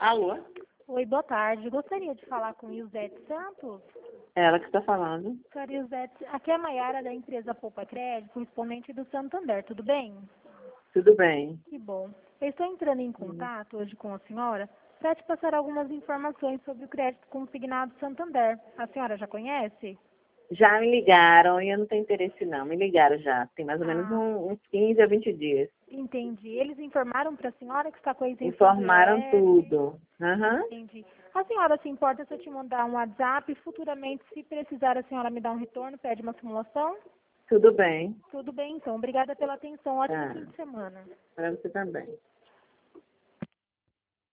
Alô? Oi, boa tarde. Gostaria de falar com Ilzete Santos. Ela que está falando. Senhora Ilzete, aqui é a Maiara da empresa Poupa Crédito, correspondente do Santander, tudo bem? Tudo bem. Que bom. Eu estou entrando em contato hoje com a senhora para te passar algumas informações sobre o crédito consignado Santander. A senhora já conhece? Já me ligaram e eu não tenho interesse não. Me ligaram já. Tem mais ou menos Ah, uns 15 a 20 dias. entendi. Eles informaram para a senhora que está com a isenção do Informaram IR? tudo. Aham. Entendi. A senhora se importa se eu te mandar um WhatsApp e futuramente, se precisar, a senhora me dá um retorno, pede uma simulação? Tudo bem. Tudo bem, então. Obrigada pela atenção. Ótimo Tá. fim de semana. Para você também.